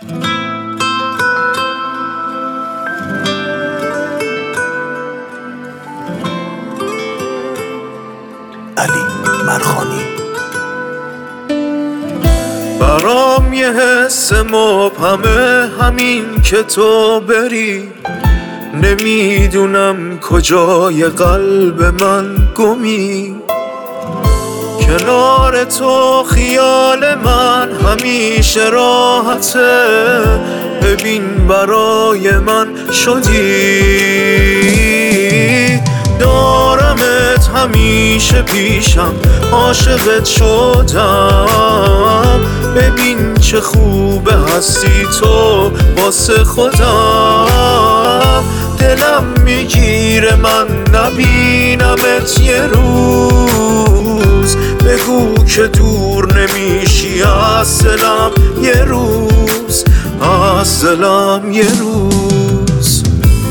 علی مرخانی. برام یه حس مبهمه همین که تو بری، نمیدونم کجای قلب من گمی. کنار تو خیال من همیشه راحته، ببین برای من شدی. دارمت همیشه پیشم، عاشقت شدم. ببین چه خوبه هستی تو واسه خودم. دلم میگیره من نبینمت یه روز، بگو که دور نمیشی از دلم یه روز، از دلم یه روز.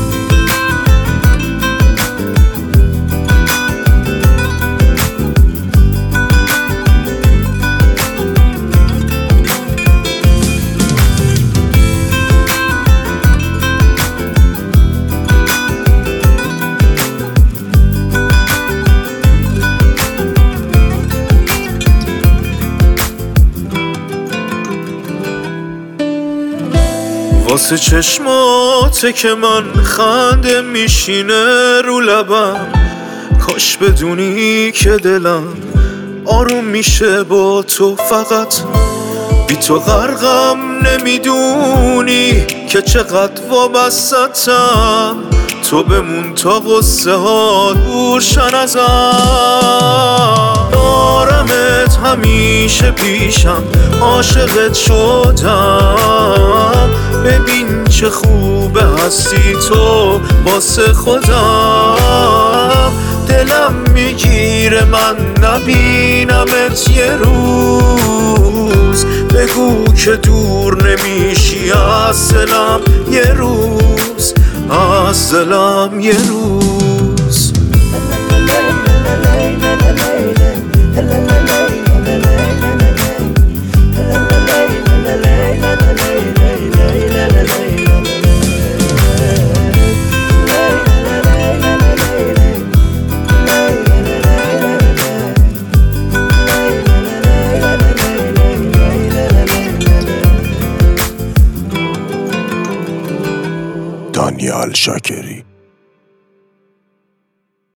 واسه چشماته که من خنده میشینه رو لبم، کاش بدونی که دلم آروم میشه با تو. فقط بی تو غرقم، نمیدونی که چقدر وابستم. تو بمون تا غصه ها دورشن ازم. دارمت همیشه پیشم، عاشقت شدم. ببین چه خوبه هستی تو واسه خودم. دلم میگیره من نبینمت یه روز، بگو که دور نمیشی از دلم یه روز، از دلم یه روز. دانیال شاکری.